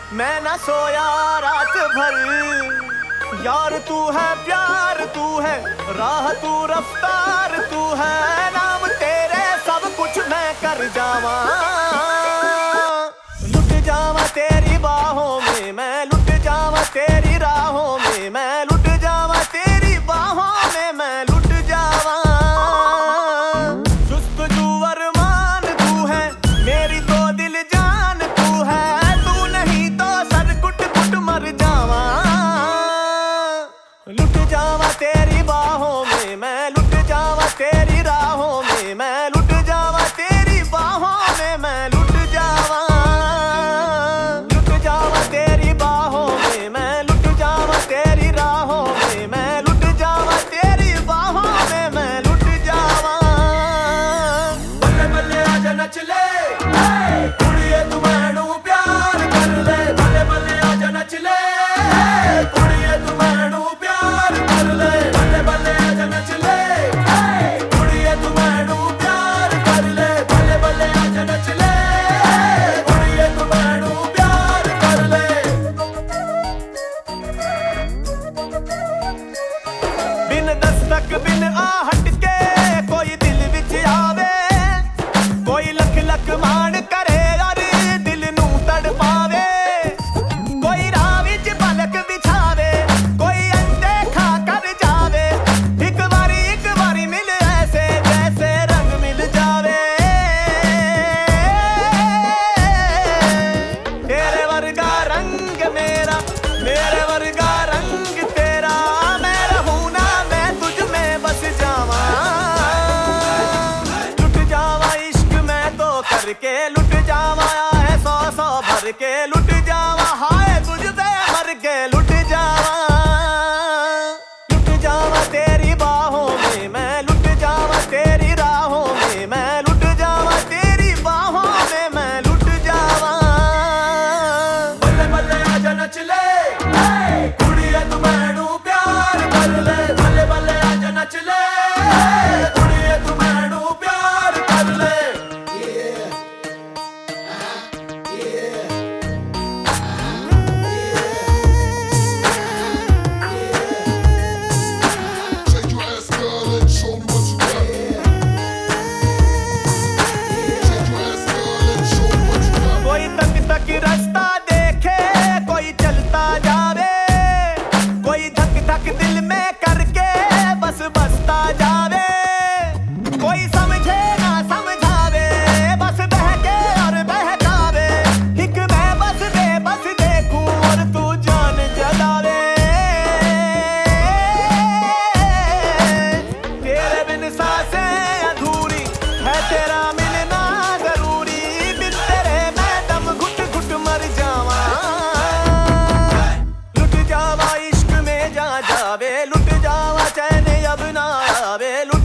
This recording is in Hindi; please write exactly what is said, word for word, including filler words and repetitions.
मैं ना सोया रात भर। यार तू है प्यार तू है राह तू रफ्तार तू है, नाम तेरे सब कुछ मैं कर जावा। लुट जावा तेरी बाहों में मैं, लुट जावा तेरी राहों में मैं, लुट जावा तेरी बाहों में मैं, लुट जावा। जुस्तजू अरमान तू है मेरी तो दिल जान तू है, तू नहीं तो सर कुट कुट मर जावा। लुट जावा तेरी बाहों में मैं, लुट जावा तेरी राहों में मैं, लुट जावा तेरी बाहों में मैं, लुट जावा। लुट जावा तेरी बाहों में मैं, लुट जावा तेरी राहों में मैं, लुट जावा तेरी बाहों में मैं, लुट जावा। बल्ले बल्ले आजा नच ले कुड़िए तू मैनू प्यार कर ले, बल्ले बल्ले आजा नच ले कुड़िए तू मैनू प्यार कर ले, बल्ले बल्ले आजा नच ले कुड़िए तू मैनू प्यार कर ले, बल्ले बल्ले आजा नच ले कुड़िए तू मैनू प्यार कर ले। बिन दस्तक बिन आहट के कोई दिल विच आवे, कोई लख लख मान करे और दिल नू तड़ पावे, कोई राह विच पलक बिछावे, कोई अंडे खा कर जावे, एक बारी एक बारी मिले ऐसे जैसे रंग मिल जावे। तेरे वर्गा रंग मेरा मेरे वर्गा रंग तेरा, मैं रहूं ना मैं तुझ में बस जावा। लुट जावा इश्क मैं तो करके, लुट जावा है सौ सौ भर के, लुट जावा हाय तुझ पे मर के, लुट जावा। लुट जावा तेरी बाहों में मैं, लुट जावा तेरी राहों में मैं, लुट जावा तेरी बाहों में मैं, लुट जावा। बल्ले बल्ले आजा नच ले कुड़िए तू मैनू प्यार कर ले, बल्ले बल्ले आजा नच ले कुड़िए तू मैनू प्यार कर ले। Take your ass, girl, and show me what you got. Take your ass, girl, and show me what you got. कोई तक तक रास्ता देखे कोई चलता जावे, कोई धक धक दिल में करके बस बसता जावे, कोई समझे ना समझावे बस बहके और बहकावे, एक मैं बस दे बस देखूं और तू जान जलावे। तेरे बिन सांसें अधूरी है तेरा मिलना जरूरी, बिन तेरे मैं दम घुट घुट मर जावा। लुट जावा इश्क में जा जावे, लुट जावा चैन अब ना आवे, लुट